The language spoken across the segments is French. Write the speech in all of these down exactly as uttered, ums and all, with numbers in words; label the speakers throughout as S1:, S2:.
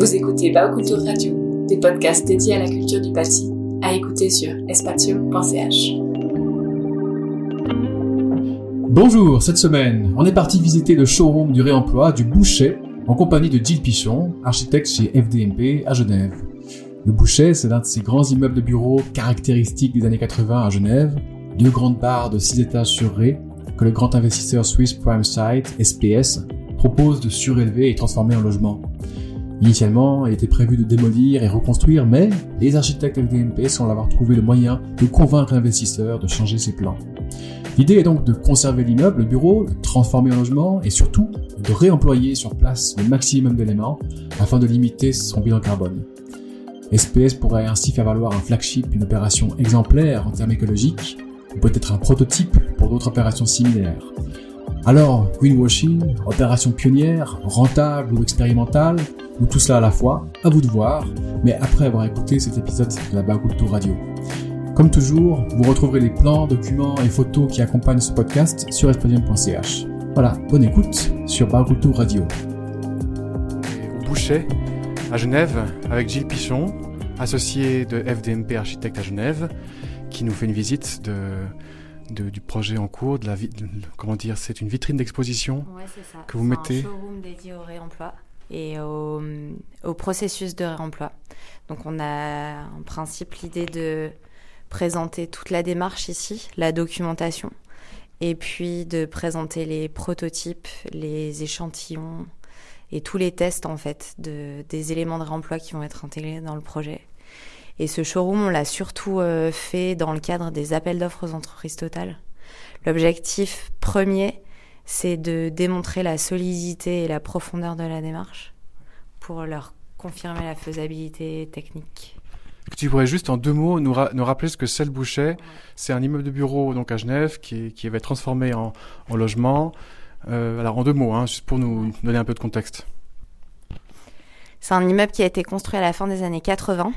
S1: Vous écoutez Baoculture Radio, des podcasts dédiés à la culture du bâti, à écouter sur espatio point c h.
S2: Bonjour, cette semaine, on est parti visiter le showroom du réemploi du Bouchet en compagnie de Gilles Pichon, architecte chez F D M P à Genève. Le Bouchet, c'est l'un de ces grands immeubles de bureaux caractéristiques des années quatre-vingts à Genève, deux grandes barres de six étages sur rez que le grand investisseur Swiss Prime Site, S P S, propose de surélever et transformer en logement. Initialement, il était prévu de démolir et reconstruire, mais les architectes F D M P semblent avoir trouvé le moyen de convaincre l'investisseur de changer ses plans. L'idée est donc de conserver l'immeuble, le bureau, de transformer en logement et surtout de réemployer sur place le maximum d'éléments afin de limiter son bilan carbone. S P S pourrait ainsi faire valoir un flagship, une opération exemplaire en termes écologiques, ou peut-être un prototype pour d'autres opérations similaires. Alors, greenwashing, opération pionnière, rentable ou expérimentale, ou tout cela à la fois, à vous de voir, mais après avoir écouté cet épisode de la Baoculture Radio. Comme toujours, vous retrouverez les plans, documents et photos qui accompagnent ce podcast sur espadium point c h. Voilà, bonne écoute sur Baoculture Radio.
S3: Au Bouchet, à Genève, avec Gilles Pichon, associé de F D M P Architecte à Genève, qui nous fait une visite de... De, du projet en cours, de la vi- de, comment dire, c'est une vitrine d'exposition
S4: ouais, c'est ça.
S3: que vous
S4: c'est
S3: mettez.
S4: C'est un showroom dédié au réemploi et au, au processus de réemploi. Donc on a en principe l'idée de présenter toute la démarche ici, la documentation, et puis de présenter les prototypes, les échantillons et tous les tests en fait de, des éléments de réemploi qui vont être intégrés dans le projet. Et ce showroom, on l'a surtout euh, fait dans le cadre des appels d'offres aux entreprises totales. L'objectif premier, c'est de démontrer la solidité et la profondeur de la démarche pour leur confirmer la faisabilité technique.
S3: Tu pourrais juste en deux mots nous, ra- nous rappeler ce que c'est le Bouchet. Ouais. C'est un immeuble de bureau donc à Genève qui, qui va être transformé en, en logement. Euh, alors en deux mots, hein, juste pour nous donner un peu de contexte.
S4: C'est un immeuble qui a été construit à la fin des années quatre-vingts.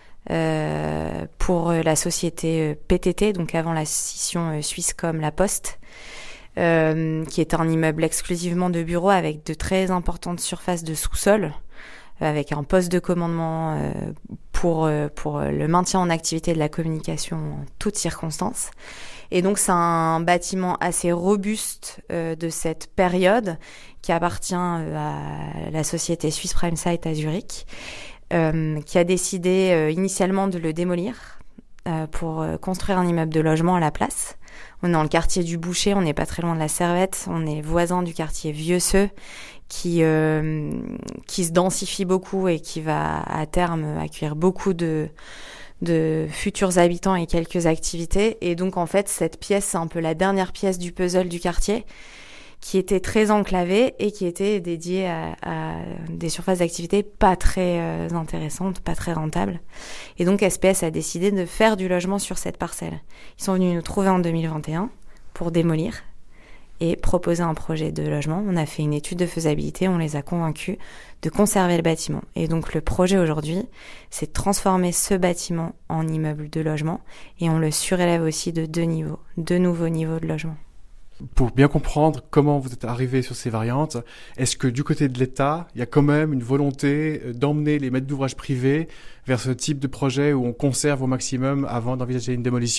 S4: Euh, pour la société P T T, donc avant la scission Swisscom La Poste, euh, qui est un immeuble exclusivement de bureaux avec de très importantes surfaces de sous-sol, avec un poste de commandement euh, pour, euh, pour le maintien en activité de la communication en toutes circonstances. Et donc c'est un bâtiment assez robuste euh, de cette période qui appartient euh, à la société Swiss Prime Site à Zurich. Euh, qui a décidé euh, initialement de le démolir euh, pour euh, construire un immeuble de logement à la place. On est dans le quartier du Bouchet, on n'est pas très loin de la Servette, on est voisin du quartier Vieux-Seux qui, euh, qui se densifie beaucoup et qui va à terme accueillir beaucoup de, de futurs habitants et quelques activités. Et donc en fait cette pièce, c'est un peu la dernière pièce du puzzle du quartier, qui était très enclavé et qui était dédié à, à des surfaces d'activité pas très euh, intéressantes, pas très rentables. Et donc S P S a décidé de faire du logement sur cette parcelle. Ils sont venus nous trouver en deux mille vingt et un pour démolir et proposer un projet de logement. On a fait une étude de faisabilité, on les a convaincus de conserver le bâtiment. Et donc le projet aujourd'hui, c'est de transformer ce bâtiment en immeuble de logement et on le surélève aussi de deux niveaux, deux nouveaux niveaux de logement.
S3: Pour bien comprendre comment vous êtes arrivé sur ces variantes, est-ce que du côté de l'État, il y a quand même une volonté d'emmener les maîtres d'ouvrage privés vers ce type de projet où on conserve au maximum avant d'envisager une démolition ?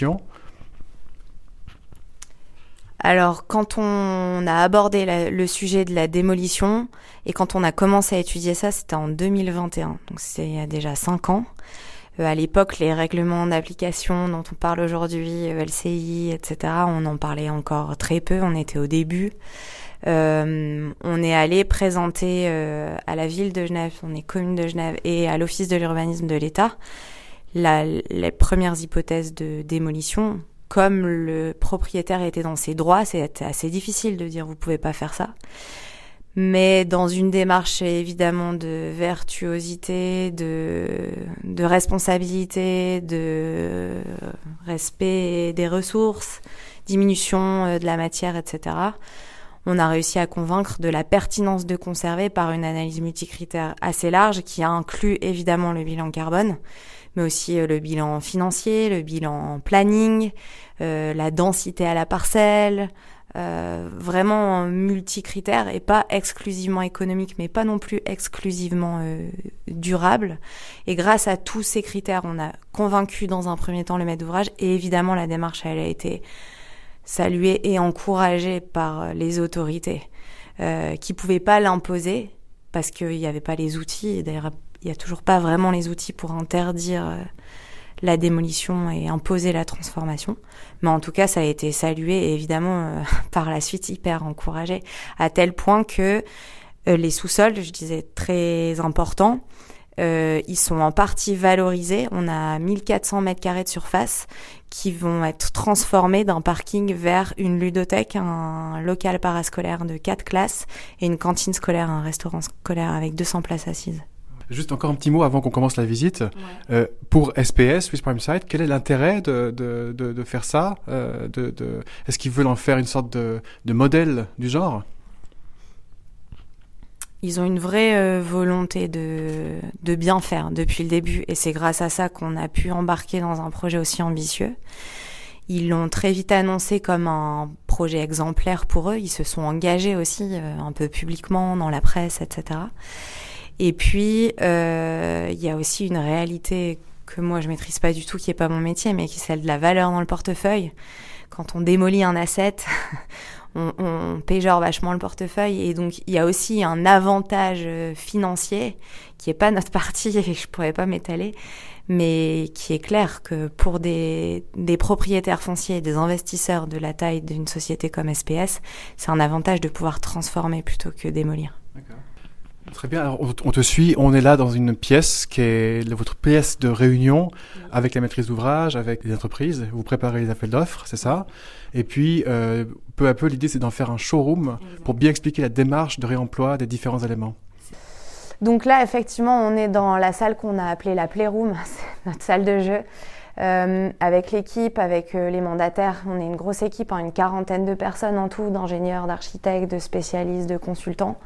S4: Alors, quand on a abordé la, le sujet de la démolition et quand on a commencé à étudier ça, c'était en deux mille vingt et un, donc c'est il y a déjà cinq ans. Euh, à l'époque, les règlements d'application dont on parle aujourd'hui, L C I, et cetera, on en parlait encore très peu, on était au début. Euh, on est allé présenter euh, à la ville de Genève, on est commune de Genève, et à l'Office de l'urbanisme de l'État, la, les premières hypothèses de démolition. Comme le propriétaire était dans ses droits, c'est assez difficile de dire vous pouvez pas faire ça. Mais dans une démarche évidemment de vertuosité, de, de responsabilité, de respect des ressources, diminution de la matière, et cetera, on a réussi à convaincre de la pertinence de conserver par une analyse multicritère assez large qui inclut évidemment le bilan carbone, mais aussi le bilan financier, le bilan planning, euh, la densité à la parcelle, euh, vraiment multicritères et pas exclusivement économique, mais pas non plus exclusivement euh, durable. Et grâce à tous ces critères, on a convaincu dans un premier temps le maître d'ouvrage. Et évidemment, la démarche, elle a été saluée et encouragée par les autorités euh, qui pouvaient pas l'imposer parce qu'il n'y avait pas les outils. Et d'ailleurs, il n'y a toujours pas vraiment les outils pour interdire euh, la démolition et imposer la transformation. Mais en tout cas, ça a été salué et évidemment, euh, par la suite, hyper encouragé, à tel point que euh, les sous-sols, je disais, très importants, euh, ils sont en partie valorisés. On a mille quatre cents mètres carrés de surface qui vont être transformés d'un parking vers une ludothèque, un local parascolaire de quatre classes et une cantine scolaire, un restaurant scolaire avec deux cents places assises.
S3: Juste encore un petit mot avant qu'on commence la visite. Ouais. Euh, pour S P S, Swiss Prime Site, quel est l'intérêt de, de, de, de faire ça euh, de, de, Est-ce qu'ils veulent en faire une sorte de, de modèle du genre ?
S4: Ils ont une vraie euh, volonté de, de bien faire depuis le début. Et c'est grâce à ça qu'on a pu embarquer dans un projet aussi ambitieux. Ils l'ont très vite annoncé comme un projet exemplaire pour eux. Ils se sont engagés aussi euh, un peu publiquement dans la presse, et cetera. Et puis, euh, il y a aussi une réalité que moi, je maîtrise pas du tout, qui est pas mon métier, mais qui est celle de la valeur dans le portefeuille. Quand on démolit un asset, on, on péjore vachement le portefeuille. Et donc, il y a aussi un avantage financier qui est pas notre partie et je pourrais pas m'étaler, mais qui est clair que pour des, des propriétaires fonciers et des investisseurs de la taille d'une société comme S P S, c'est un avantage de pouvoir transformer plutôt que démolir.
S3: D'accord. Très bien, alors on te suit, on est là dans une pièce qui est votre pièce de réunion avec la maîtrise d'ouvrage, avec les entreprises, vous préparez les appels d'offres, c'est ça. Et puis euh, peu à peu l'idée c'est d'en faire un showroom pour bien expliquer la démarche de réemploi des différents éléments.
S4: Donc là effectivement on est dans la salle qu'on a appelée la Playroom, c'est notre salle de jeu. Euh, avec l'équipe, avec euh, les mandataires, on est une grosse équipe, hein, une quarantaine de personnes en tout, d'ingénieurs, d'architectes, de spécialistes, de consultants.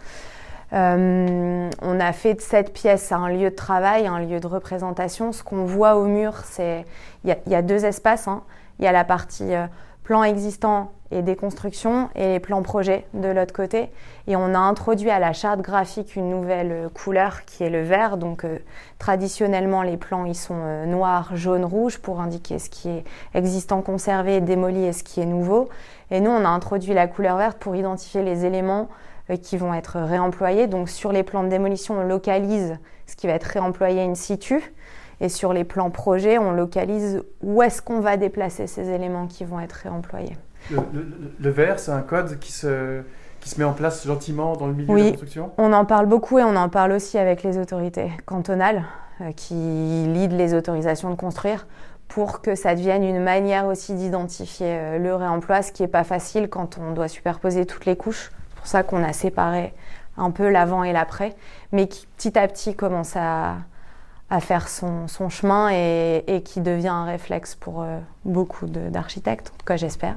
S4: Euh, on a fait de cette pièce un lieu de travail, un lieu de représentation. Ce qu'on voit au mur, c'est il y, y a deux espaces. Hein. Il y a la partie euh, plan existant et déconstruction et les plans projets de l'autre côté. Et on a introduit à la charte graphique une nouvelle euh, couleur qui est le vert. Donc euh, traditionnellement, les plans ils sont euh, noirs, jaune, rouge pour indiquer ce qui est existant, conservé, démoli et ce qui est nouveau. Et nous, on a introduit la couleur verte pour identifier les éléments qui vont être réemployés. Donc sur les plans de démolition, on localise ce qui va être réemployé in situ. Et sur les plans projets, on localise où est-ce qu'on va déplacer ces éléments qui vont être réemployés.
S3: Le, le, le vert, c'est un code qui se, qui se met en place gentiment dans le milieu
S4: oui,
S3: de la construction ?
S4: On en parle beaucoup et on en parle aussi avec les autorités cantonales euh, qui lead les autorisations de construire pour que ça devienne une manière aussi d'identifier euh, le réemploi, ce qui n'est pas facile quand on doit superposer toutes les couches. C'est pour ça qu'on a séparé un peu l'avant et l'après, mais qui petit à petit commence à, à faire son, son chemin et, et qui devient un réflexe pour euh, beaucoup de, d'architectes, en tout cas j'espère.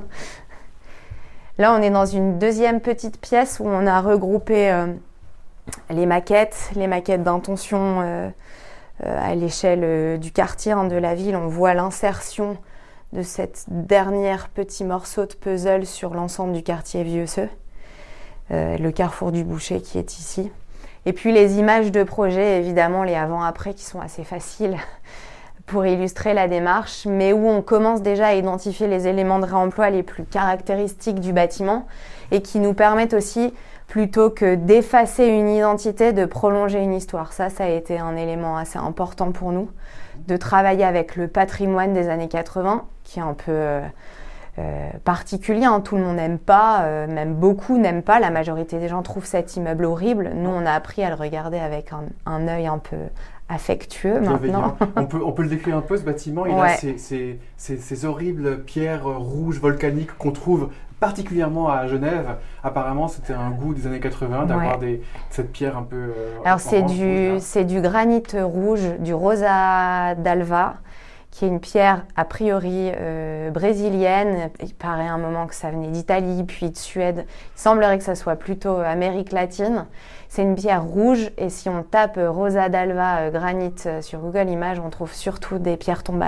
S4: Là, on est dans une deuxième petite pièce où on a regroupé euh, les maquettes, les maquettes d'intention euh, euh, à l'échelle euh, du quartier, hein, de la ville. On voit l'insertion de cette dernière petit morceau de puzzle sur l'ensemble du quartier Vieux-Seux. Euh, le carrefour du Boucher qui est ici. Et puis les images de projet, évidemment, les avant-après qui sont assez faciles pour illustrer la démarche, mais où on commence déjà à identifier les éléments de réemploi les plus caractéristiques du bâtiment et qui nous permettent aussi, plutôt que d'effacer une identité, de prolonger une histoire. Ça, ça a été un élément assez important pour nous, de travailler avec le patrimoine des années quatre-vingts, qui est un peu... Euh, Euh, particulier, hein. Tout le monde n'aime pas, euh, même beaucoup n'aiment pas, la majorité des gens trouvent cet immeuble horrible. Nous, on a appris à le regarder avec un, un œil un peu affectueux maintenant.
S3: on, peut, on peut le décrire un peu, ce bâtiment, il ouais. a ces, ces, ces, ces horribles pierres rouges volcaniques qu'on trouve particulièrement à Genève. Apparemment, c'était un goût des années quatre-vingts d'avoir ouais. des, cette pierre un peu euh,
S4: Alors, c'est du, c'est du granit rouge, du rosa d'Alva, qui est une pierre a priori euh, brésilienne. Il paraît à un moment que ça venait d'Italie, puis de Suède. Il semblerait que ça soit plutôt Amérique latine. C'est une pierre rouge et si on tape Rosa d'Alva euh, granit sur Google Images, on trouve surtout des pierres tombales.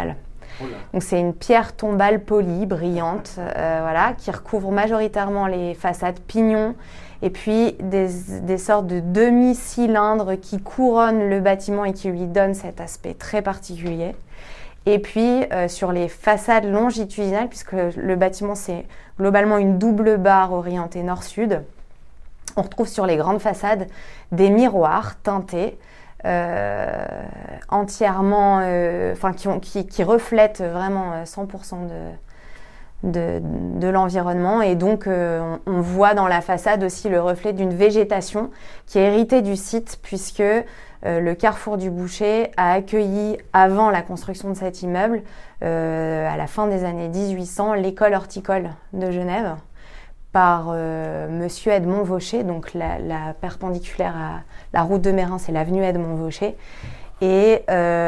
S2: Oh là.
S4: Donc c'est une pierre tombale polie, brillante, euh, voilà, qui recouvre majoritairement les façades pignons et puis des, des sortes de demi-cylindres qui couronnent le bâtiment et qui lui donnent cet aspect très particulier. Et puis euh, sur les façades longitudinales, puisque le bâtiment c'est globalement une double barre orientée nord-sud, on retrouve sur les grandes façades des miroirs teintés, euh, entièrement, euh, enfin qui, ont, qui, qui reflètent vraiment cent pour cent de, de, de l'environnement. Et donc euh, on, on voit dans la façade aussi le reflet d'une végétation qui est héritée du site, puisque Euh, le carrefour du Boucher a accueilli, avant la construction de cet immeuble, euh, à la fin des années dix-huit cents, l'école horticole de Genève par euh, monsieur Edmond Vaucher, donc la, la perpendiculaire à la route de Mérins, c'est l'avenue Edmond Vaucher. Et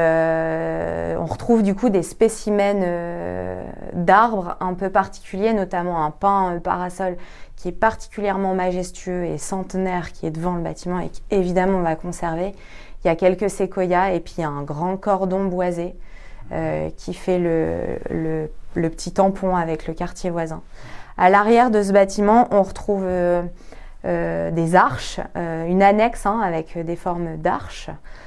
S4: euh, on retrouve du coup des spécimens euh, d'arbres un peu particuliers, notamment un pin euh, parasol qui est particulièrement majestueux et centenaire, qui est devant le bâtiment et qu'évidemment on va conserver. Il y a quelques séquoias et puis il y a un grand cordon boisé euh, qui fait le, le, le petit tampon avec le quartier voisin. À l'arrière de ce bâtiment, on retrouve euh, euh, des arches, euh, une annexe hein, avec des formes d'arches,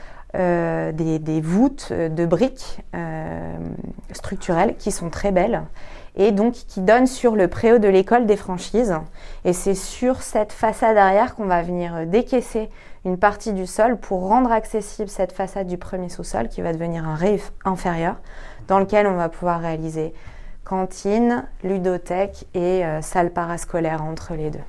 S4: euh, des, des voûtes de briques euh, structurelles qui sont très belles et donc qui donnent sur le préau de l'école des franchises. Et c'est sur cette façade arrière qu'on va venir décaisser une partie du sol pour rendre accessible cette façade du premier sous-sol qui va devenir un rez inférieur dans lequel on va pouvoir réaliser cantine, ludothèque et euh, salle parascolaire entre les deux.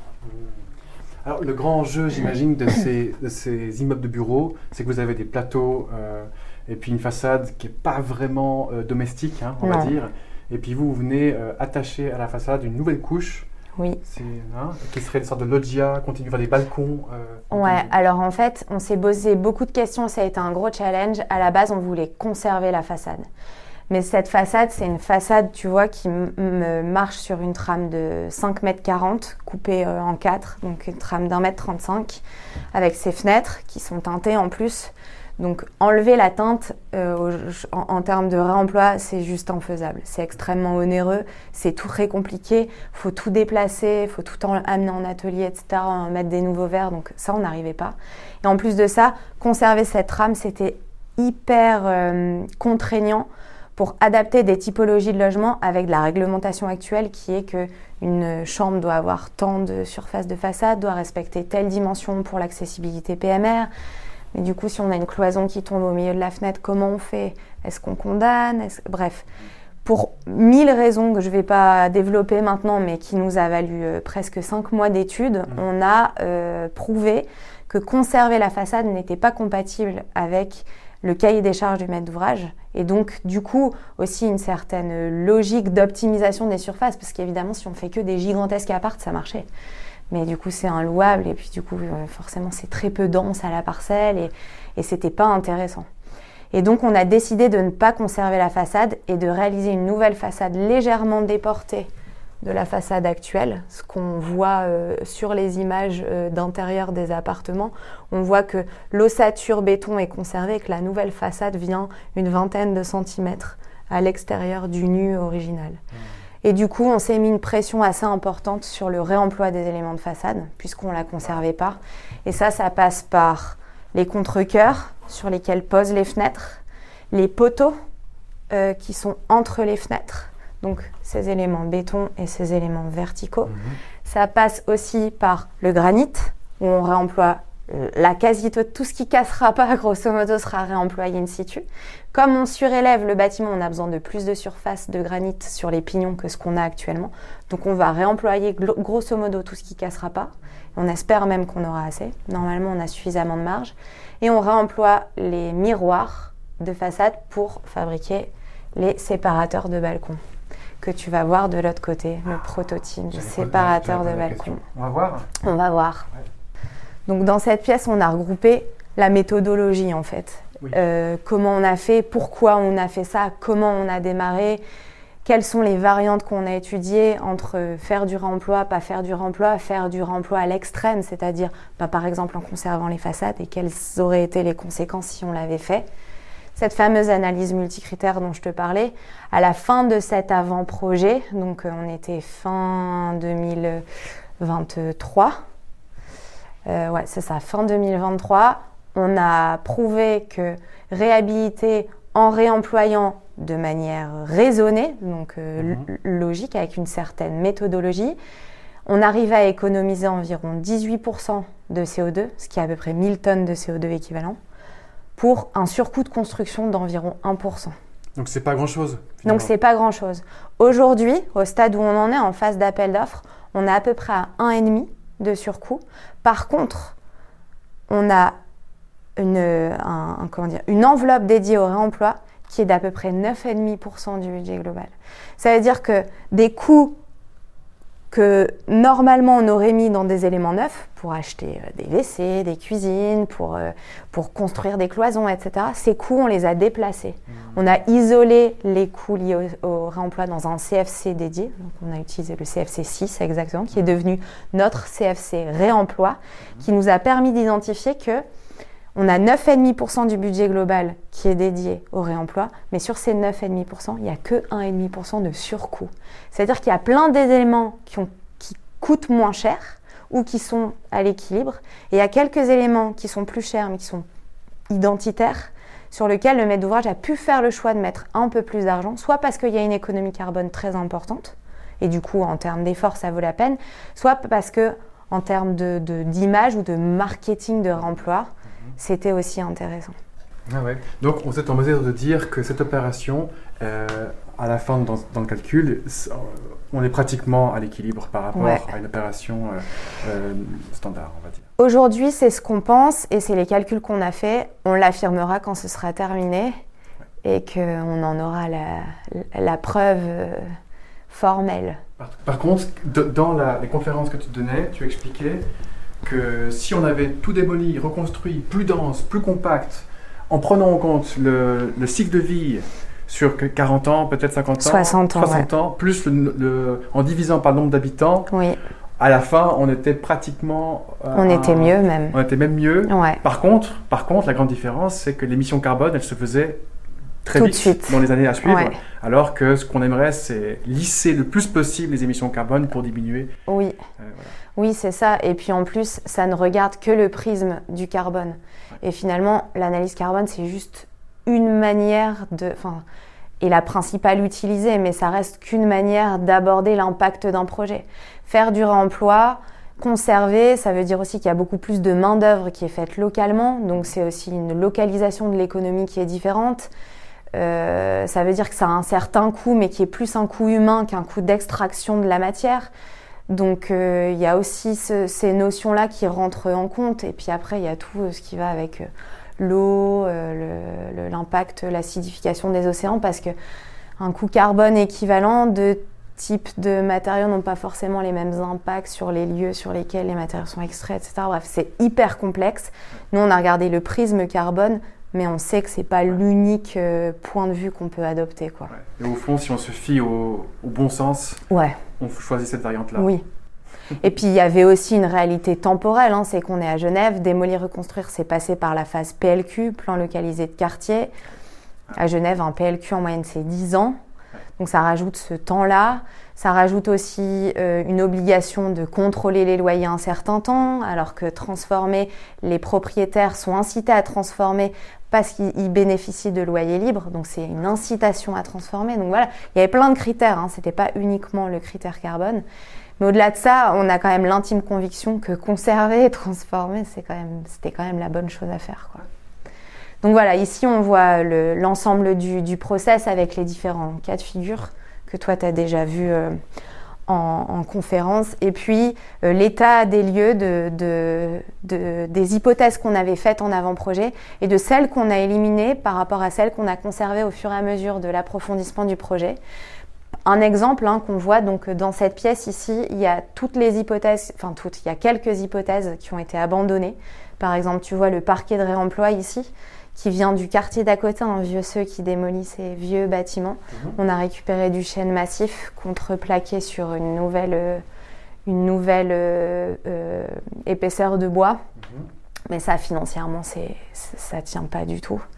S3: Alors le grand enjeu, j'imagine, de ces, de ces immeubles de bureaux, c'est que vous avez des plateaux euh, et puis une façade qui n'est pas vraiment euh, domestique, hein, on
S4: non.
S3: va dire. Et puis vous, vous venez euh, attacher à la façade une nouvelle couche.
S4: Oui.
S3: C'est, hein, qui serait une sorte de loggia, continuer vers des balcons. Euh,
S4: ouais, alors en fait, on s'est posé beaucoup de questions, ça a été un gros challenge. À la base, on voulait conserver la façade. Mais cette façade, c'est une façade, tu vois, qui m- m- marche sur une trame de cinq mètres quarante, coupée euh, en quatre, donc une trame d'un mètre trente-cinq, avec ses fenêtres qui sont teintées en plus. Donc enlever la teinte euh, en, en termes de réemploi, c'est juste infaisable. C'est extrêmement onéreux, c'est tout très compliqué, il faut tout déplacer, il faut tout en, amener en atelier, et cetera, mettre des nouveaux verres, donc ça on n'arrivait pas. Et en plus de ça, conserver cette trame, c'était hyper euh, contraignant pour adapter des typologies de logement avec de la réglementation actuelle qui est qu'une chambre doit avoir tant de surface de façade, doit respecter telle dimension pour l'accessibilité P M R. Mais du coup, si on a une cloison qui tombe au milieu de la fenêtre, comment on fait ? Est-ce qu'on condamne ? Est-ce... Bref, pour mille raisons que je ne vais pas développer maintenant, mais qui nous a valu euh, presque cinq mois d'études, mmh. on a euh, prouvé que conserver la façade n'était pas compatible avec le cahier des charges du maître d'ouvrage. Et donc, du coup, aussi une certaine logique d'optimisation des surfaces, parce qu'évidemment, si on fait que des gigantesques apparts, ça marchait. Mais du coup, c'est inlouable et puis du coup, euh, forcément, c'est très peu dense à la parcelle et, et c'était pas intéressant. Et donc, on a décidé de ne pas conserver la façade et de réaliser une nouvelle façade légèrement déportée de la façade actuelle. Ce qu'on voit euh, sur les images euh, d'intérieur des appartements, on voit que l'ossature béton est conservée et que la nouvelle façade vient une vingtaine de centimètres à l'extérieur du nu original. Mmh. Et du coup, on s'est mis une pression assez importante sur le réemploi des éléments de façade, puisqu'on ne la conservait pas. Et ça, ça passe par les contre-cœurs sur lesquels posent les fenêtres, les poteaux euh, qui sont entre les fenêtres, donc ces éléments béton et ces éléments verticaux. Mmh. Ça passe aussi par le granit, où on réemploie la quasi-totalité, tout ce qui cassera pas, grosso modo, sera réemployé in situ. Comme on surélève le bâtiment, on a besoin de plus de surface de granit sur les pignons que ce qu'on a actuellement. Donc on va réemployer grosso modo tout ce qui cassera pas. On espère même qu'on aura assez. Normalement, on a suffisamment de marge. Et on réemploie les miroirs de façade pour fabriquer les séparateurs de balcon que tu vas voir de l'autre côté, le prototype de séparateur de balcon.
S3: On va voir.
S4: On va voir. Ouais. Donc dans cette pièce, on a regroupé la méthodologie en fait. Oui. Euh, comment on a fait, pourquoi on a fait ça, comment on a démarré, quelles sont les variantes qu'on a étudiées entre faire du réemploi, pas faire du réemploi, faire du réemploi à l'extrême, c'est-à-dire bah, par exemple en conservant les façades et quelles auraient été les conséquences si on l'avait fait. cette fameuse analyse multicritère dont je te parlais, à la fin de cet avant-projet, donc euh, on était fin deux mille vingt-trois, euh, ouais c'est ça, fin deux mille vingt-trois, on a prouvé que réhabiliter en réemployant de manière raisonnée, donc euh, mmh. logique, avec une certaine méthodologie, on arrivait à économiser environ dix-huit pour cent de C O deux, ce qui est à peu près mille tonnes de C O deux équivalent, pour un surcoût de construction d'environ un pour cent.
S3: Donc c'est pas grand-chose.
S4: Donc c'est pas grand-chose. Aujourd'hui, au stade où on en est en phase d'appel d'offres, on est à peu près à un virgule cinq de surcoût. Par contre, on a une, un, un, comment dire, une enveloppe dédiée au réemploi qui est d'à peu près neuf virgule cinq pour cent du budget global. Ça veut dire que des coûts que normalement on aurait mis dans des éléments neufs pour acheter des W C, des cuisines, pour, euh, pour construire des cloisons, et cetera. Ces coûts, on les a déplacés. Mmh. On a isolé les coûts liés au, au réemploi dans un C F C dédié. Donc on a utilisé le C F C six exactement, qui est devenu notre C F C réemploi, mmh. qui nous a permis d'identifier que on a neuf virgule cinq pour cent du budget global qui est dédié au réemploi, mais sur ces neuf virgule cinq pour cent, il n'y a que un virgule cinq pour cent de surcoût. C'est-à-dire qu'il y a plein d'éléments qui, ont, qui coûtent moins cher ou qui sont à l'équilibre, et il y a quelques éléments qui sont plus chers mais qui sont identitaires, sur lesquels le maître d'ouvrage a pu faire le choix de mettre un peu plus d'argent, soit parce qu'il y a une économie carbone très importante, et du coup en termes d'effort ça vaut la peine, soit parce que en termes de, de, d'image ou de marketing de réemploi, c'était aussi intéressant.
S3: Ah ouais. Donc, vous êtes en mesure de dire que cette opération, euh, à la fin, dans, dans le calcul, on est pratiquement à l'équilibre par rapport ouais. à une opération euh, euh, standard, on va dire.
S4: Aujourd'hui, c'est ce qu'on pense et c'est les calculs qu'on a faits. On l'affirmera quand ce sera terminé ouais. et qu'on en aura la, la preuve euh, formelle.
S3: Par, par contre, de, dans la, les conférences que tu donnais, tu expliquais que si on avait tout démoli, reconstruit, plus dense, plus compact, en prenant en compte le, le cycle de vie sur quarante ans, peut-être cinquante ans,
S4: soixante ans,
S3: soixante
S4: ouais.
S3: ans, plus le, le, en divisant par le nombre d'habitants,
S4: oui.
S3: à la fin, on était pratiquement...
S4: Euh, on était un, mieux même.
S3: On était même mieux.
S4: Ouais.
S3: Par contre, par contre, la grande différence, c'est que l'émission carbone, elle se faisait très
S4: tout
S3: vite
S4: de suite.
S3: dans les années à suivre,
S4: ouais.
S3: alors que ce qu'on aimerait, c'est lisser le plus possible les émissions carbone pour diminuer.
S4: Oui,
S3: euh, voilà.
S4: oui, c'est ça. Et puis en plus, ça ne regarde que le prisme du carbone. Ouais. Et finalement, l'analyse carbone, c'est juste une manière de... Enfin, et la principale utilisée, mais ça reste qu'une manière d'aborder l'impact d'un projet. Faire du réemploi, conserver, ça veut dire aussi qu'il y a beaucoup plus de main-d'œuvre qui est faite localement, donc c'est aussi une localisation de l'économie qui est différente. Euh, ça veut dire que ça a un certain coût, mais qui est plus un coût humain qu'un coût d'extraction de la matière. Donc euh, il y a aussi ce, ces notions-là qui rentrent en compte. Et puis après, il y a tout euh, ce qui va avec euh, l'eau, euh, le, le, l'impact, l'acidification des océans, parce que un coût carbone équivalent de types de matériaux n'ont pas forcément les mêmes impacts sur les lieux sur lesquels les matériaux sont extraits, et cetera. Bref, c'est hyper complexe. Nous, on a regardé le prisme carbone, mais on sait que c'est pas l'unique euh, point de vue qu'on peut adopter, quoi.
S3: Ouais. Et au fond, si on se fie au, au bon sens,
S4: ouais.
S3: on choisit cette variante-là.
S4: Oui. Et puis il y avait aussi une réalité temporelle, hein, c'est qu'on est à Genève, démolir, reconstruire, c'est passé par la phase P L Q, plan localisé de quartier. À Genève, un P L Q en moyenne, c'est dix ans. Donc ça rajoute ce temps-là. Ça rajoute aussi euh, une obligation de contrôler les loyers un certain temps, alors que transformer, les propriétaires sont incités à transformer parce qu'ils bénéficient de loyers libres. Donc c'est une incitation à transformer. Donc voilà, il y avait plein de critères, hein. C'était pas uniquement le critère carbone. Mais au-delà de ça, on a quand même l'intime conviction que conserver et transformer, c'est quand même, c'était quand même la bonne chose à faire, quoi. Donc voilà, ici on voit le, l'ensemble du, du process avec les différents cas de figure que toi tu as déjà vu euh, en, en conférence. Et puis euh, l'état des lieux de, de, de, des hypothèses qu'on avait faites en avant-projet et de celles qu'on a éliminées par rapport à celles qu'on a conservées au fur et à mesure de l'approfondissement du projet. Un exemple hein, qu'on voit donc dans cette pièce ici, il y a toutes les hypothèses, enfin toutes, il y a quelques hypothèses qui ont été abandonnées. Par exemple, tu vois le parquet de réemploi ici, qui vient du quartier d'à côté, un vieux ceux qui démolit ces vieux bâtiments. Mmh. On a récupéré du chêne massif contreplaqué sur une nouvelle, euh, une nouvelle euh, euh, épaisseur de bois. Mmh. Mais ça, financièrement, c'est, ça ne tient pas du tout.
S3: Pourquoi ?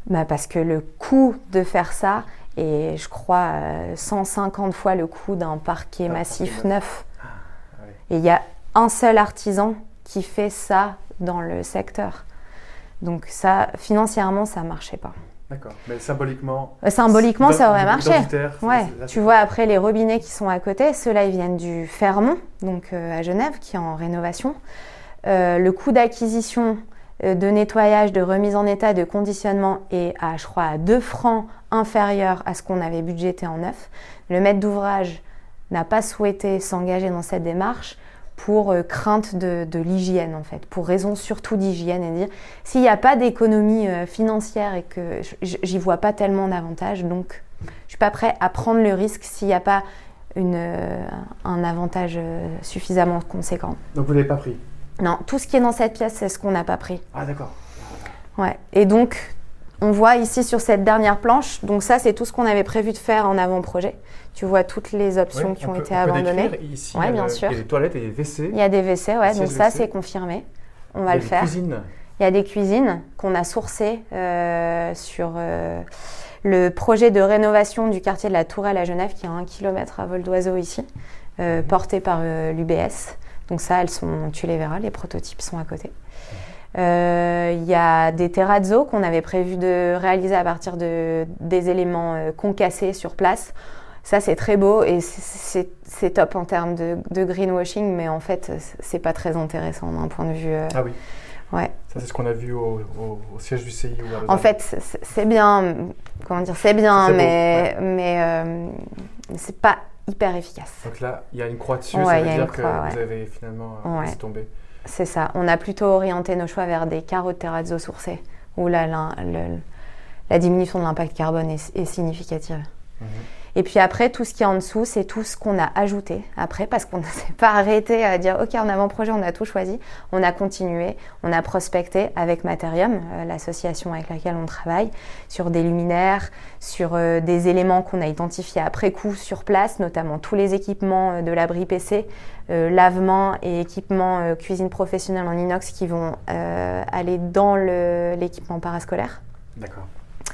S4: Bah parce que le coût de faire ça est, je crois, euh, cent cinquante fois le coût d'un parquet ah, massif neuf. Ah, oui. Et il y a un seul artisan qui fait ça dans le secteur. Donc ça, financièrement, ça ne marchait pas.
S3: D'accord, mais symboliquement...
S4: Euh, symboliquement, ça aurait marché. Ouais.
S3: C'est, c'est,
S4: tu vois, après, les robinets qui sont à côté, ceux-là, ils viennent du Fermont, donc euh, à Genève, qui est en rénovation. Euh, le coût d'acquisition, euh, de nettoyage, de remise en état, de conditionnement est, à, je crois, à deux francs inférieur à ce qu'on avait budgété en neuf. Le maître d'ouvrage n'a pas souhaité s'engager dans cette démarche pour euh, crainte de, de l'hygiène, en fait, pour raison surtout d'hygiène, et dire s'il n'y a pas d'économie euh, financière et que j'y vois pas tellement d'avantage, donc je suis pas prêt à prendre le risque s'il n'y a pas une, euh, un avantage euh, suffisamment conséquent.
S3: Donc vous ne l'avez pas pris?
S4: Non, tout ce qui est dans cette pièce, c'est ce qu'on n'a pas pris.
S3: Ah d'accord.
S4: Ouais, et donc on voit ici sur cette dernière planche, donc ça c'est tout ce qu'on avait prévu de faire en avant-projet. Tu vois toutes les options
S3: ouais,
S4: qui ont
S3: peut,
S4: été
S3: on
S4: abandonnées.
S3: Peut ici,
S4: ouais,
S3: il
S4: bien
S3: a,
S4: sûr.
S3: Il y a des toilettes et des W C.
S4: Il y a des W C, ouais, donc ça
S3: W C.
S4: c'est confirmé. On va
S3: il y a
S4: le faire.
S3: Des cuisines.
S4: Il y a des cuisines qu'on a sourcées euh, sur euh, le projet de rénovation du quartier de la Tourelle à Genève, qui est à un kilomètre à vol d'oiseau ici, euh, mmh. porté par euh, l'U B S. Donc ça, elles sont, tu les verras, les prototypes sont à côté. Il euh, y a des terrazzo qu'on avait prévu de réaliser à partir de, des éléments euh, concassés sur place. Ça, c'est très beau et c'est, c'est, c'est top en termes de, de greenwashing, mais en fait, c'est pas très intéressant d'un point de vue... Euh,
S3: ah oui.
S4: Ouais.
S3: Ça, c'est ce qu'on a vu au, au, au siège du C I.
S4: En fait, c'est, c'est bien, comment dire, c'est bien, c'est mais, ouais. mais euh, c'est pas hyper efficace.
S3: Donc là, il y a une croix dessus,
S4: ouais,
S3: ça veut dire
S4: croix,
S3: que
S4: ouais.
S3: vous avez finalement euh,
S4: ouais.
S3: laissé tomber.
S4: C'est ça. On a plutôt orienté nos choix vers des carreaux de terrazzo sourcés, où là, la, la, la diminution de l'impact carbone est, est significative. Mmh. Et puis après, tout ce qui est en dessous, c'est tout ce qu'on a ajouté après, parce qu'on ne s'est pas arrêté à dire « Ok, en avant-projet, on a tout choisi ». On a continué, on a prospecté avec Materium, euh, l'association avec laquelle on travaille, sur des luminaires, sur euh, des éléments qu'on a identifiés après coup sur place, notamment tous les équipements euh, de l'abri P C, euh, lavement et équipements euh, cuisine professionnelle en inox qui vont euh, aller dans le, l'équipement parascolaire.
S3: D'accord.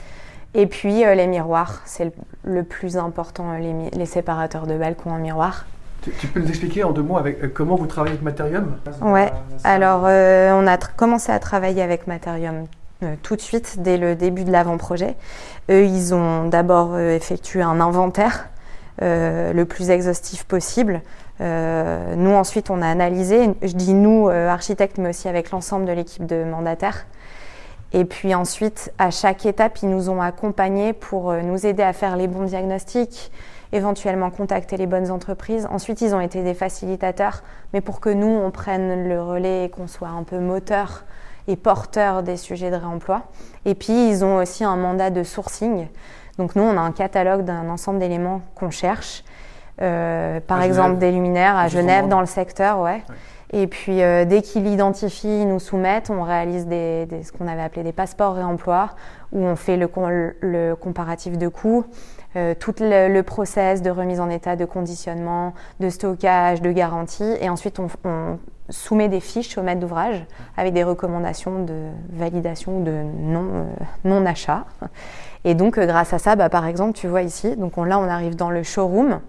S4: Et puis euh, les miroirs, c'est le, le plus important, les, les séparateurs de balcon en miroir.
S3: Tu, tu peux nous expliquer en deux mots avec, euh, comment vous travaillez avec Materium ?
S4: Ouais, alors euh, on a tr- commencé à travailler avec Materium euh, tout de suite, dès le début de l'avant-projet. Eux, ils ont d'abord euh, effectué un inventaire euh, le plus exhaustif possible. Euh, nous, ensuite, on a analysé, je dis nous, euh, architectes, mais aussi avec l'ensemble de l'équipe de mandataires. Et puis ensuite, à chaque étape, ils nous ont accompagnés pour nous aider à faire les bons diagnostics, éventuellement contacter les bonnes entreprises. Ensuite, ils ont été des facilitateurs, mais pour que nous, on prenne le relais et qu'on soit un peu moteur et porteur des sujets de réemploi. Et puis, ils ont aussi un mandat de sourcing. Donc nous, on a un catalogue d'un ensemble d'éléments qu'on cherche. Euh, par
S3: à
S4: exemple,
S3: Genève.
S4: des luminaires à Genève, dans le secteur, ouais. ouais. Et puis, euh, dès qu'ils l'identifient, ils nous soumettent, on réalise des, des, ce qu'on avait appelé des passeports réemploi, où on fait le, le, le comparatif de coûts, euh, tout le, le process de remise en état, de conditionnement, de stockage, de garantie. Et ensuite, on, on soumet des fiches au maître d'ouvrage avec des recommandations de validation ou de non, euh, non-achat. Et donc, euh, grâce à ça, bah, par exemple, tu vois ici, donc on, là, on arrive dans le showroom.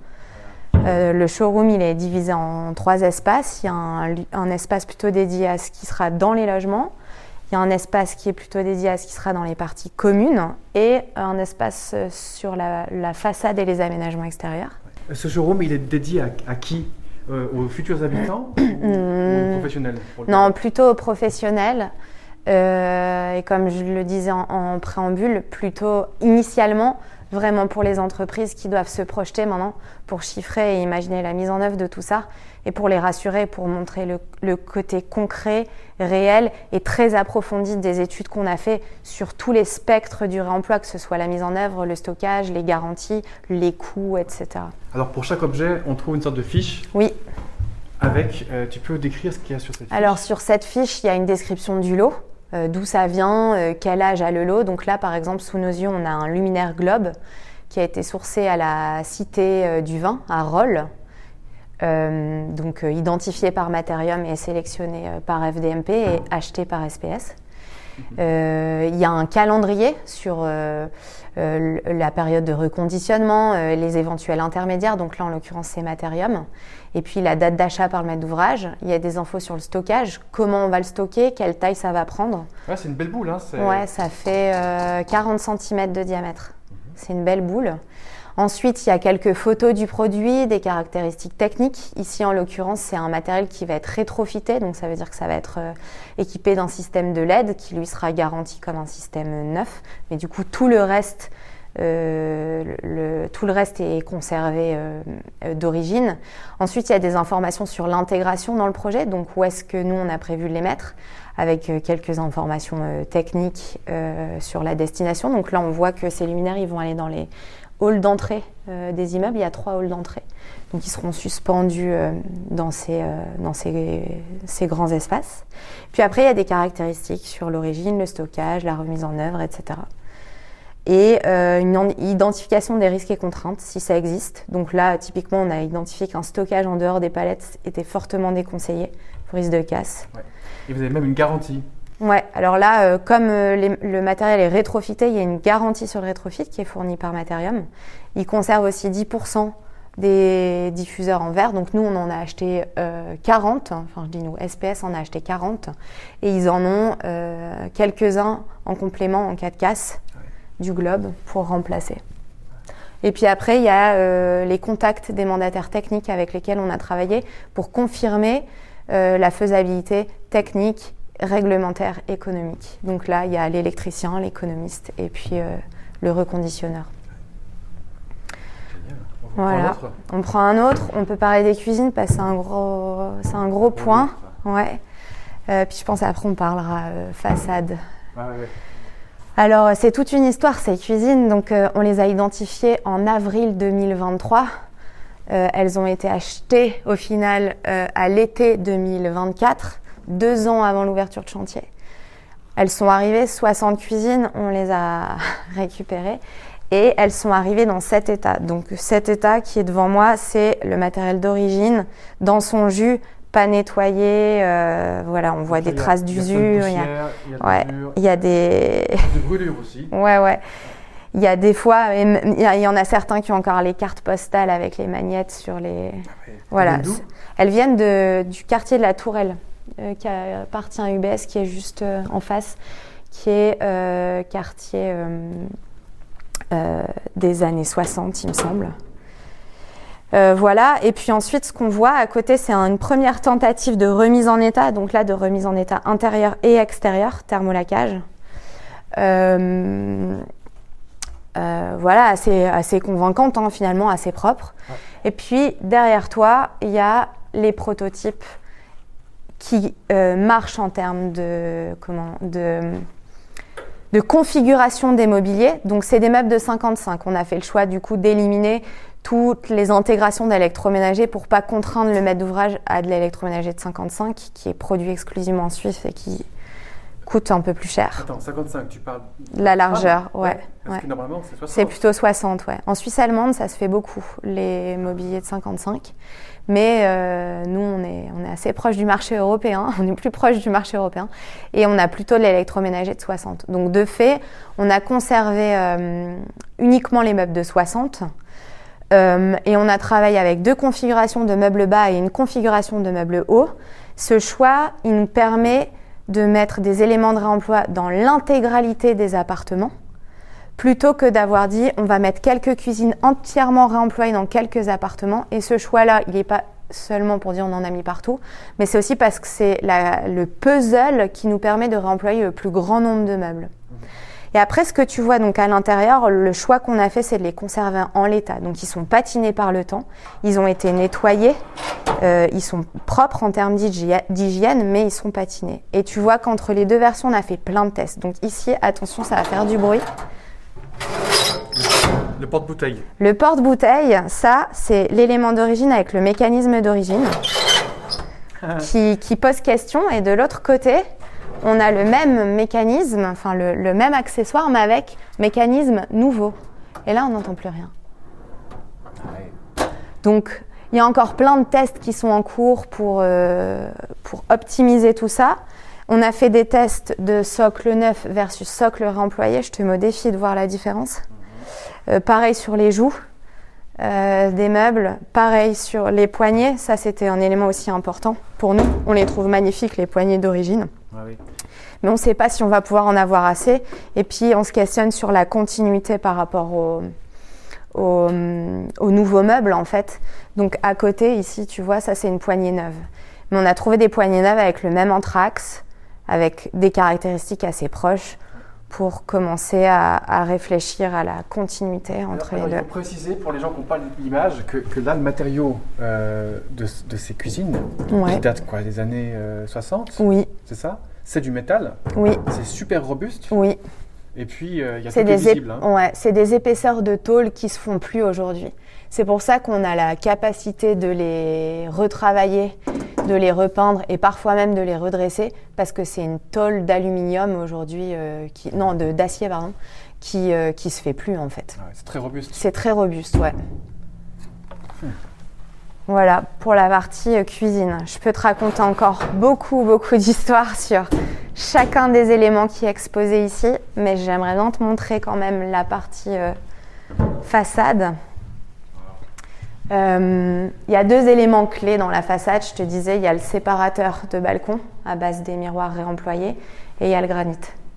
S4: Euh, le showroom, il est divisé en trois espaces. Il y a un, un espace plutôt dédié à ce qui sera dans les logements. Il y a un espace qui est plutôt dédié à ce qui sera dans les parties communes et un espace sur la, la façade et les aménagements extérieurs.
S3: Ce showroom, il est dédié à, à qui ? euh, Aux futurs habitants ou, mmh. ou aux professionnels pour le
S4: Non,
S3: cas.
S4: Plutôt aux professionnels. Euh, et comme je le disais en, en préambule, plutôt initialement vraiment pour les entreprises qui doivent se projeter maintenant pour chiffrer et imaginer la mise en œuvre de tout ça et pour les rassurer, pour montrer le, le côté concret, réel et très approfondi des études qu'on a fait sur tous les spectres du réemploi, que ce soit la mise en œuvre, le stockage, les garanties, les coûts, et cetera.
S3: Alors pour chaque objet, on trouve une sorte de fiche.
S4: Oui.
S3: Avec, euh, tu peux décrire ce qu'il y a sur cette fiche ?
S4: Alors sur cette fiche, il y a une description du lot. Euh, d'où ça vient, euh, quel âge a le lot. Donc là, par exemple, sous nos yeux, on a un luminaire Globe qui a été sourcé à la Cité euh, du Vin, à Rolle, euh, donc euh, identifié par Materium et sélectionné euh, par F D M P et acheté par S P S. Euh, il y a un calendrier sur euh, euh, la période de reconditionnement, euh, les éventuels intermédiaires, donc là en l'occurrence c'est Materium, et puis la date d'achat par le maître d'ouvrage. Il y a des infos sur le stockage, comment on va le stocker, quelle taille ça va prendre.
S3: Ouais, c'est une belle boule. Hein, c'est...
S4: Ouais, ça fait euh, quarante centimètres de diamètre. Mmh. C'est une belle boule. Ensuite, il y a quelques photos du produit, des caractéristiques techniques. Ici, en l'occurrence, c'est un matériel qui va être rétrofité, donc ça veut dire que ça va être euh, équipé d'un système de L E D qui lui sera garanti comme un système neuf. Mais du coup, tout le reste, euh, le, tout le reste est conservé euh, euh, d'origine. Ensuite, il y a des informations sur l'intégration dans le projet, donc où est-ce que nous, on a prévu de les mettre, avec euh, quelques informations euh, techniques euh, sur la destination. Donc là, on voit que ces luminaires, ils vont aller dans les halls d'entrée euh, des immeubles. Il y a trois halls d'entrée, donc ils seront suspendus euh, dans, ces, euh, dans ces, ces grands espaces. Puis après, il y a des caractéristiques sur l'origine, le stockage, la remise en œuvre, et cetera. Et euh, une identification des risques et contraintes, si ça existe. Donc là, typiquement, on a identifié qu'un stockage en dehors des palettes était fortement déconseillé pour risque de casse.
S3: Ouais. Et vous avez même une garantie.
S4: Ouais, alors là, euh, comme euh, les, le matériel est rétrofité, il y a une garantie sur le rétrofit qui est fournie par Materium. Ils conservent aussi dix pour cent des diffuseurs en verre. Donc nous, on en a acheté euh, quarante. Enfin, je dis nous, S P S en a acheté quarante. Et ils en ont euh, quelques-uns en complément en cas de casse ouais. du globe pour remplacer. Et puis après, il y a euh, les contacts des mandataires techniques avec lesquels on a travaillé pour confirmer euh, la faisabilité technique, réglementaire, économique. Donc là, il y a l'électricien, l'économiste et puis euh, le reconditionneur.
S3: Génial. On
S4: voilà.
S3: Prend
S4: on prend un autre. On peut parler des cuisines parce que c'est un gros, c'est un gros point. Ouais. Euh, puis je pense après on parlera euh, façade.
S3: Ah, ouais.
S4: Alors c'est toute une histoire ces cuisines. Donc euh, on les a identifiées en avril deux mille vingt-trois. Euh, elles ont été achetées au final euh, à l'été deux mille vingt-quatre. Deux ans avant l'ouverture de chantier. Elles sont arrivées, soixante cuisines, on les a récupérées et elles sont arrivées dans cet état. Donc cet état qui est devant moi, c'est le matériel d'origine, dans son jus, pas nettoyé, euh, voilà, on voit des traces d'usure.
S3: Il y a, il y a,
S4: ouais, il y a des...
S3: des brûlures aussi.
S4: Ouais, ouais. Il y a des fois, il y en a certains qui ont encore les cartes postales avec les magnettes sur les... Ah ouais. Voilà. Elles viennent de, du quartier de la Tourelle. Euh, qui appartient à U B S, qui est juste euh, en face, qui est euh, quartier euh, euh, des années soixante, il me semble. Euh, voilà, et puis ensuite, ce qu'on voit à côté, c'est un, une première tentative de remise en état, donc là, de remise en état intérieur et extérieur, thermolacage. Euh, euh, voilà, assez, assez convaincante, hein, finalement, assez propre. Ouais. Et puis, derrière toi, il y a les prototypes qui euh, marche en termes de, comment, de, de configuration des mobiliers. Donc, c'est des meubles de cinquante-cinq. On a fait le choix, du coup, d'éliminer toutes les intégrations d'électroménager pour pas contraindre le maître d'ouvrage à de l'électroménager de cinquante-cinq qui est produit exclusivement en Suisse et qui coûte un peu plus cher.
S3: Attends, cinquante-cinq, tu parles
S4: de la largeur, ah, ouais. ouais.
S3: Parce
S4: ouais.
S3: que normalement, c'est soixante.
S4: C'est plutôt soixante, ouais. En Suisse allemande, ça se fait beaucoup, les mobiliers de cinquante-cinq. Mais euh, nous, on est, on est assez proche du marché européen, on est plus proche du marché européen, et on a plutôt de l'électroménager de soixante. Donc de fait, on a conservé euh, uniquement les meubles de soixante, euh, et on a travaillé avec deux configurations de meubles bas et une configuration de meubles hauts. Ce choix, il nous permet de mettre des éléments de réemploi dans l'intégralité des appartements, plutôt que d'avoir dit on va mettre quelques cuisines entièrement réemployées dans quelques appartements. Et ce choix-là, il n'est pas seulement pour dire on en a mis partout, mais c'est aussi parce que c'est la, le puzzle qui nous permet de réemployer le plus grand nombre de meubles. Et après, ce que tu vois donc à l'intérieur, le choix qu'on a fait, c'est de les conserver en l'état. Donc, ils sont patinés par le temps, ils ont été nettoyés, euh, ils sont propres en termes d'hygiène, mais ils sont patinés. Et tu vois qu'entre les deux versions, on a fait plein de tests. Donc ici, attention, ça va faire du bruit.
S3: Le porte-bouteille. Le
S4: porte-bouteille, ça, c'est l'élément d'origine avec le mécanisme d'origine qui, qui pose question. Et de l'autre côté, on a le même mécanisme, enfin le, le même accessoire, mais avec mécanisme nouveau. Et là, on n'entend plus rien. Ouais. Donc, il y a encore plein de tests qui sont en cours pour, euh, pour optimiser tout ça. On a fait des tests de socle neuf versus socle réemployé. Je te mets au défi de voir la différence. Euh, pareil sur les joues euh, des meubles. Pareil sur les poignées. Ça, c'était un élément aussi important pour nous. On les trouve magnifiques, les poignées d'origine. Ah oui. Mais on ne sait pas si on va pouvoir en avoir assez. Et puis, on se questionne sur la continuité par rapport au, au, au nouveau meuble, en fait. Donc, à côté, ici, tu vois, ça, c'est une poignée neuve. Mais on a trouvé des poignées neuves avec le même anthrax, avec des caractéristiques assez proches, pour commencer à, à réfléchir à la continuité entre
S3: alors,
S4: les
S3: alors,
S4: deux.
S3: Il faut préciser pour les gens qui n'ont pas l'image que, que là, le matériau euh, de, de ces cuisines, ouais. qui date quoi, des années euh, soixante,
S4: oui.
S3: c'est ça? C'est du métal,
S4: oui.
S3: C'est super robuste,
S4: oui.
S3: Et puis il euh, y a
S4: c'est
S3: tout qui est
S4: des
S3: visible.
S4: Hein. Ouais, c'est des épaisseurs de tôle qui se font plus aujourd'hui. C'est pour ça qu'on a la capacité de les retravailler, de les repeindre et parfois même de les redresser, parce que c'est une tôle d'aluminium aujourd'hui, euh, qui, non, de, d'acier pardon, qui euh, qui se fait plus en fait.
S3: Ah ouais, c'est très robuste.
S4: C'est très robuste, ouais. Hmm. Voilà pour la partie euh, cuisine. Je peux te raconter encore beaucoup beaucoup d'histoires sur chacun des éléments qui est exposé ici, mais j'aimerais bien te montrer quand même la partie euh, façade. Il euh, y a deux éléments clés dans la façade. Je te disais, il y a le séparateur de balcon à base des miroirs réemployés et il y a le granit.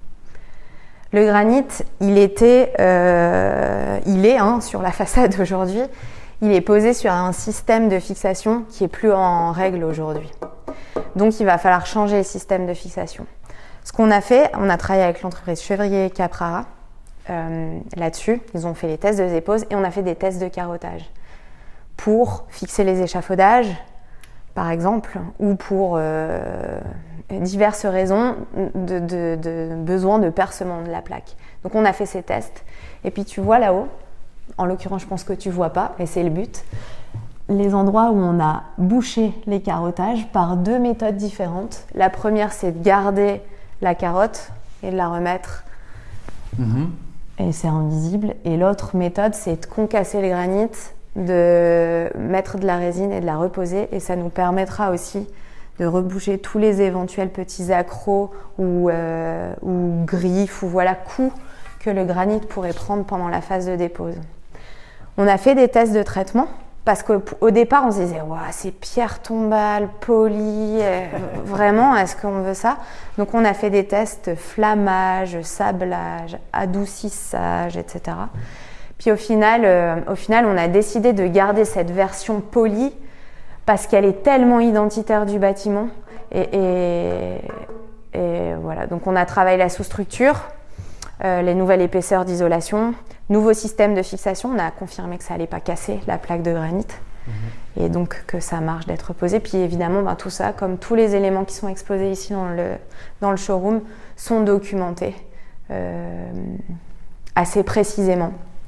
S4: Le granit, il était, euh, il est hein, sur la façade aujourd'hui. Il est posé sur un système de fixation qui est plus en règle aujourd'hui. Donc, il va falloir changer le système de fixation. Ce qu'on a fait, on a travaillé avec l'entreprise Chevrier Caprara euh, là-dessus. Ils ont fait les tests de dépose et on a fait des tests de carottage pour fixer les échafaudages, par exemple, ou pour euh, diverses raisons de, de, de besoin de percement de la plaque. Donc on a fait ces tests. Et puis tu vois là-haut, en l'occurrence je pense que tu vois pas, et c'est le but, les endroits où on a bouché les carottages par deux méthodes différentes. La première, c'est de garder la carotte et de la remettre, mmh. et c'est invisible. Et l'autre méthode, c'est de concasser le granit, de mettre de la résine et de la reposer, et ça nous permettra aussi de reboucher tous les éventuels petits accros ou, euh, ou griffes ou voilà coups que le granit pourrait prendre pendant la phase de dépose. On a fait des tests de traitement parce qu'au départ on se disait wow, c'est pierre tombale, poli, euh, vraiment est-ce qu'on veut ça? Donc on a fait des tests flammage, sablage, adoucissage, et cetera. Puis au final, euh, au final, on a décidé de garder cette version polie parce qu'elle est tellement identitaire du bâtiment. Et, et, et voilà, donc on a travaillé la sous-structure, euh, les nouvelles épaisseurs d'isolation, nouveau système de fixation. On a confirmé que ça n'allait pas casser la plaque de granit mmh. et donc que ça marche d'être posé. Puis évidemment, ben, tout ça, comme tous les éléments qui sont exposés ici dans le, dans le showroom, sont documentés euh, assez précisément.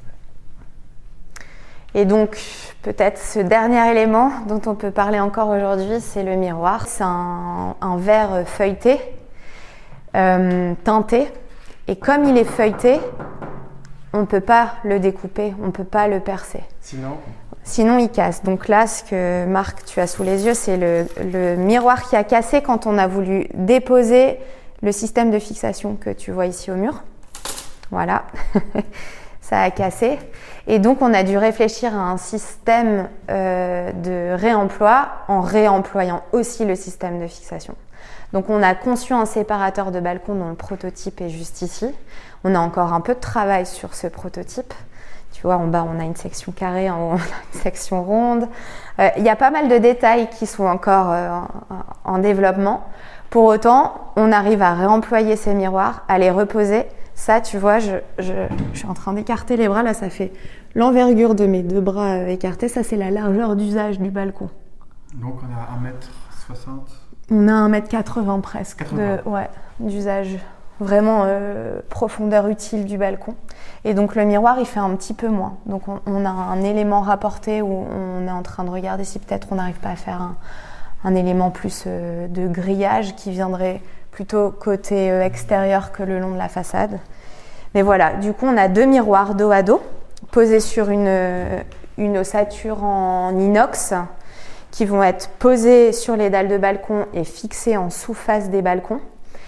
S4: Et donc, peut-être ce dernier élément dont on peut parler encore aujourd'hui, c'est le miroir. C'est un, un verre feuilleté, euh, teinté. Et comme il est feuilleté, on ne peut pas le découper, on ne peut pas le percer.
S3: Sinon
S4: Sinon, il casse. Donc là, ce que Marc, tu as sous les yeux, c'est le, le miroir qui a cassé quand on a voulu déposer le système de fixation que tu vois ici au mur. Voilà. Ça a cassé. Et donc, on a dû réfléchir à un système euh, de réemploi en réemployant aussi le système de fixation. Donc, on a conçu un séparateur de balcon dont le prototype est juste ici. On a encore un peu de travail sur ce prototype. Tu vois, en bas, on a une section carrée, en haut, on a une section ronde. Euh, il y a pas mal de détails qui sont encore euh, en, en développement. Pour autant, on arrive à réemployer ces miroirs, à les reposer. Ça, tu vois, je, je, je suis en train d'écarter les bras. Là, ça fait l'envergure de mes deux bras écartés. Ça, c'est la largeur d'usage du balcon.
S3: Donc, on a un mètre soixante.
S4: On a un mètre quatre-vingts presque.
S3: quatre-vingts.
S4: De, ouais, d'usage. Vraiment euh, profondeur utile du balcon. Et donc, le miroir, il fait un petit peu moins. Donc, on, on a un élément rapporté où on est en train de regarder si peut-être on n'arrive pas à faire un, un élément plus euh, de grillage qui viendrait plutôt côté euh, extérieur que le long de la façade. Mais voilà, du coup, on a deux miroirs dos à dos posés sur une, une ossature en inox qui vont être posés sur les dalles de balcon et fixés en sous-face des balcons.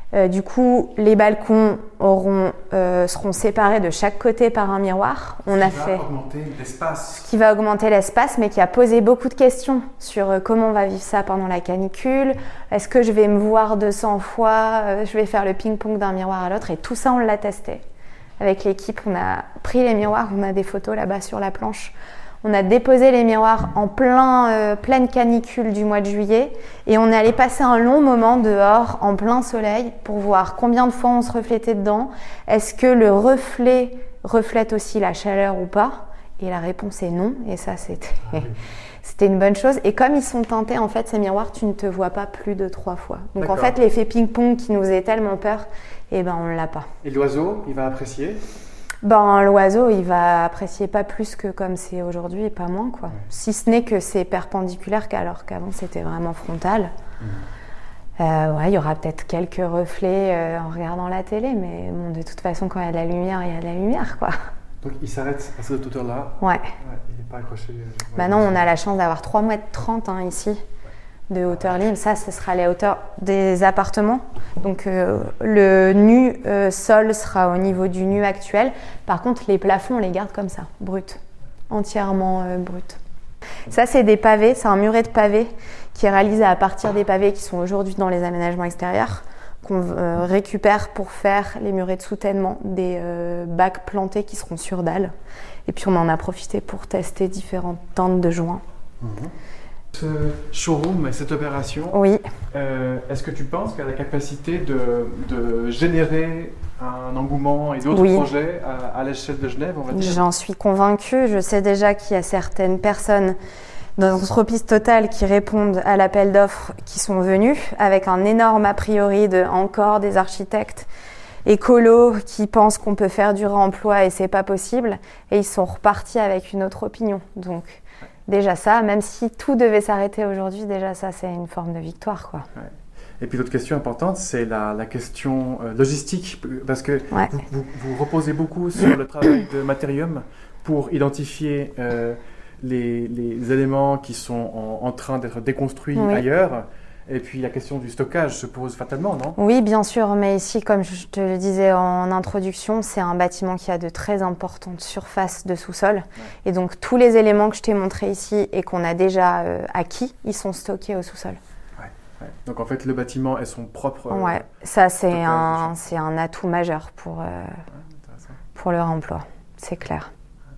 S4: Euh, du coup, les balcons auront, euh, seront séparés de chaque côté par un miroir. On a fait
S3: augmenter l'espace.
S4: Ce qui va augmenter l'espace, mais qui a posé beaucoup de questions sur euh, comment on va vivre ça pendant la canicule. Est-ce que je vais me voir deux cents fois euh, Je vais faire le ping-pong d'un miroir à l'autre. Et tout ça, on l'a testé. Avec l'équipe, on a pris les miroirs. On a des photos là-bas sur la planche. On a déposé les miroirs en plein, euh, pleine canicule du mois de juillet et on est allé passer un long moment dehors en plein soleil pour voir combien de fois on se reflétait dedans. Est-ce que le reflet reflète aussi la chaleur ou pas? Et la réponse est non. Et ça, c'était, c'était une bonne chose. Et comme ils sont teintés, en fait, ces miroirs, tu ne te vois pas plus de trois fois. Donc D'accord. en fait, l'effet ping-pong qui nous faisait tellement peur, eh ben, on ne l'a pas.
S3: Et l'oiseau, il va apprécier?
S4: Ben, l'oiseau, il va apprécier pas plus que comme c'est aujourd'hui et pas moins, quoi. Ouais. Si ce n'est que c'est perpendiculaire, alors qu'avant c'était vraiment frontal. Mmh. Euh, ouais, il y aura peut-être quelques reflets euh, en regardant la télé, mais bon, de toute façon, quand il y a de la lumière, il y a de la lumière, quoi.
S3: Donc il s'arrête à cette hauteur-là?
S4: Ouais.
S3: ouais. Il n'est pas accroché. Euh,
S4: bah non, on a la chance d'avoir trois mètres trente hein, ici. De hauteur libre, ça, ce sera les hauteurs des appartements. Donc euh, le nu euh, sol sera au niveau du nu actuel. Par contre, les plafonds, on les garde comme ça, brut, entièrement euh, brut. Ça, c'est des pavés, c'est un muret de pavés qui est réalisé à partir des pavés qui sont aujourd'hui dans les aménagements extérieurs, qu'on euh, récupère pour faire les murets de soutènement des euh, bacs plantés qui seront sur dalle. Et puis on en a profité pour tester différentes teintes de joints. Mmh.
S3: Ce showroom et cette opération,
S4: oui.
S3: euh, est-ce que tu penses qu'elle a la capacité de, de générer un engouement et d'autres
S4: oui.
S3: projets à, à l'échelle de Genève, on va dire?
S4: J'en suis convaincue. Je sais déjà qu'il y a certaines personnes dans l'entreprise Total qui répondent à l'appel d'offres qui sont venues avec un énorme a priori de encore des architectes écolos qui pensent qu'on peut faire du réemploi et c'est pas possible. Et ils sont repartis avec une autre opinion. Donc déjà ça, même si tout devait s'arrêter aujourd'hui, déjà ça, c'est une forme de victoire, quoi.
S3: Ouais. Et puis l'autre question importante, c'est la, la question euh, logistique, parce que
S4: ouais.
S3: vous, vous, vous reposez beaucoup sur le travail de Materium pour identifier euh, les, les éléments qui sont en, en train d'être déconstruits oui. ailleurs. Et puis la question du stockage se pose fatalement, non?
S4: Oui, bien sûr, mais ici, comme je te le disais en introduction, c'est un bâtiment qui a de très importantes surfaces de sous-sol. Ouais. Et donc tous les éléments que je t'ai montrés ici et qu'on a déjà euh, acquis, ils sont stockés au sous-sol.
S3: Ouais, ouais. Donc en fait, le bâtiment est son propre... Euh,
S4: ouais, ça c'est un, c'est un atout majeur pour, euh, ouais, pour le réemploi, c'est clair.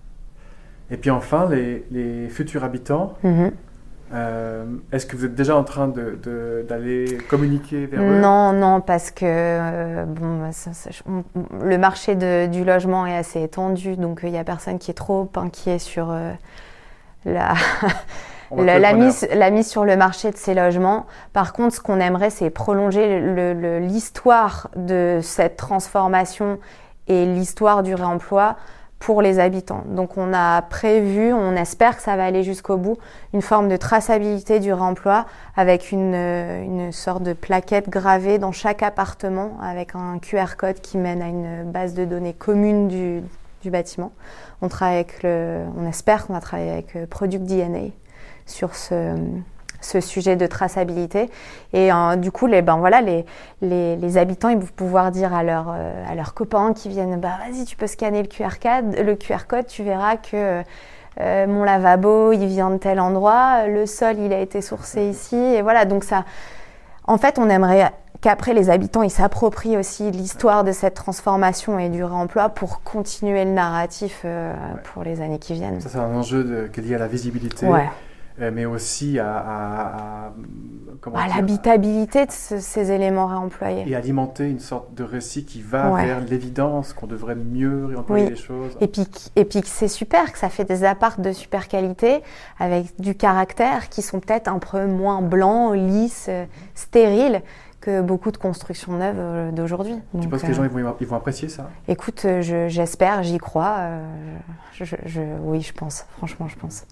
S3: Et puis enfin, les, les futurs habitants... Mm-hmm. Euh, est-ce que vous êtes déjà en train de, de, d'aller communiquer vers eux?
S4: Non, non, parce que euh, bon, ça, ça, on, le marché de, du logement est assez étendu, donc il euh, n'y a personne qui est trop inquiet sur euh, la, la, la, mise, la mise sur le marché de ces logements. Par contre, ce qu'on aimerait, c'est prolonger le, le, l'histoire de cette transformation et l'histoire du réemploi pour les habitants. Donc on a prévu, on espère que ça va aller jusqu'au bout, une forme de traçabilité du réemploi avec une, une sorte de plaquette gravée dans chaque appartement avec un Q R code qui mène à une base de données commune du, du bâtiment. On travaille avec le, on espère qu'on va travailler avec Product D N A sur ce, ce sujet de traçabilité. Et euh, du coup, les, ben voilà, les, les, les habitants, ils vont pouvoir dire à, leur, euh, à leurs copains qui viennent, bah vas-y, tu peux scanner le Q R code, le Q R code, tu verras que euh, mon lavabo, il vient de tel endroit, le sol, il a été sourcé ici, et voilà. Donc ça, en fait, on aimerait qu'après les habitants, ils s'approprient aussi l'histoire de cette transformation et du réemploi pour continuer le narratif euh, ouais. pour les années qui viennent.
S3: Ça, c'est un enjeu de, qui est lié à la visibilité.
S4: Ouais.
S3: Mais aussi à, à, à, comment
S4: à
S3: dire,
S4: l'habitabilité de ce, ces éléments réemployés.
S3: Et alimenter une sorte de récit qui va
S4: ouais.
S3: vers l'évidence qu'on devrait mieux réemployer
S4: oui.
S3: les choses.
S4: Et puis, et puis c'est super, que ça fait des apparts de super qualité, avec du caractère, qui sont peut-être un peu moins blancs, lisses, stériles, que beaucoup de constructions neuves d'aujourd'hui.
S3: Tu penses que euh, les gens ils vont, ils vont apprécier ça?
S4: Écoute, je, j'espère, j'y crois. Euh, je, je, je, oui, je pense. Franchement, je pense.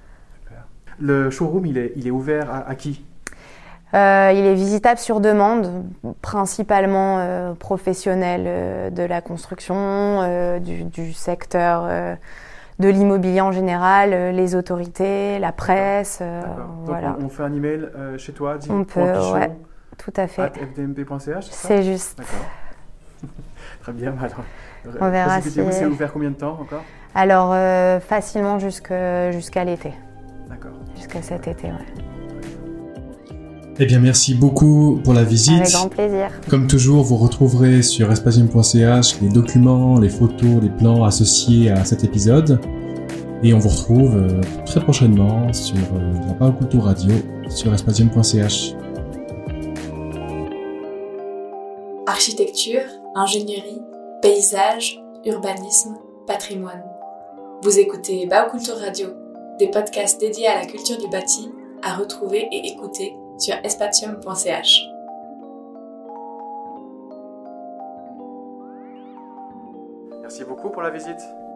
S3: Le showroom, il est, il est ouvert à, à qui?
S4: euh, Il est visitable sur demande, principalement euh, professionnels euh, de la construction, euh, du, du secteur euh, de l'immobilier en général, euh, les autorités, la presse. Euh,
S3: Donc
S4: voilà.
S3: on, on fait un email euh, chez toi,
S4: on peut, ouais. tout à fait.
S3: arobase f d m p point c h, c'est ça?
S4: C'est juste.
S3: D'accord. Très bien, alors.
S4: On verra si...
S3: C'est ouvert combien de temps encore?
S4: Alors, euh, facilement jusqu'à, jusqu'à l'été.
S3: D'accord.
S4: Jusqu'à cet été, ouais.
S2: Eh bien, merci beaucoup pour la visite.
S4: Avec grand plaisir.
S2: Comme toujours, vous retrouverez sur espatium point c h les documents, les photos, les plans associés à cet épisode. Et on vous retrouve euh, très prochainement sur euh, la Baoculture Radio sur espatium point c h.
S1: Architecture, ingénierie, paysage, urbanisme, patrimoine. Vous écoutez Baoculture Radio, des podcasts dédiés à la culture du bâti, à retrouver et écouter sur espatium point c h.
S3: Merci beaucoup pour la visite.